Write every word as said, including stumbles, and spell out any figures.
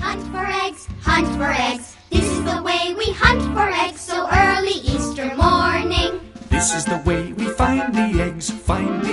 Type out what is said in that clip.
Hunt for eggs, hunt for eggs. This is the way we hunt for eggs so early Easter morning. This is the way we find the eggs, find